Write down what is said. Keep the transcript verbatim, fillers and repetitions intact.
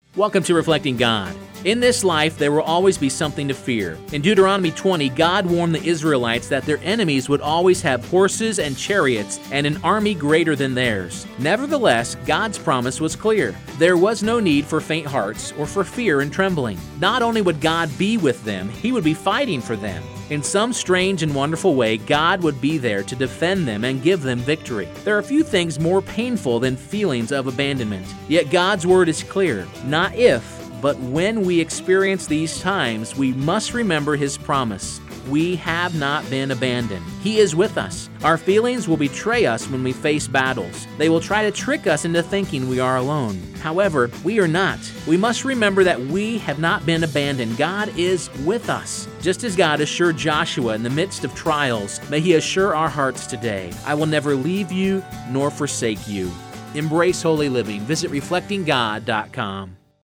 Welcome to Reflecting God. In this life, there will always be something to fear. In Deuteronomy twenty, God warned the Israelites that their enemies would always have horses and chariots and an army greater than theirs. Nevertheless, God's promise was clear. There was no need for faint hearts or for fear and trembling. Not only would God be with them, He would be fighting for them. In some strange and wonderful way, God would be there to defend them and give them victory. There are few things more painful than feelings of abandonment. Yet God's word is clear. Not if, but when we experience these times, we must remember His promise. We have not been abandoned. He is with us. Our feelings will betray us when we face battles. They will try to trick us into thinking we are alone. However, we are not. We must remember that we have not been abandoned. God is with us. Just as God assured Joshua in the midst of trials, may He assure our hearts today. I will never leave you nor forsake you. Embrace holy living. Visit reflecting god dot com.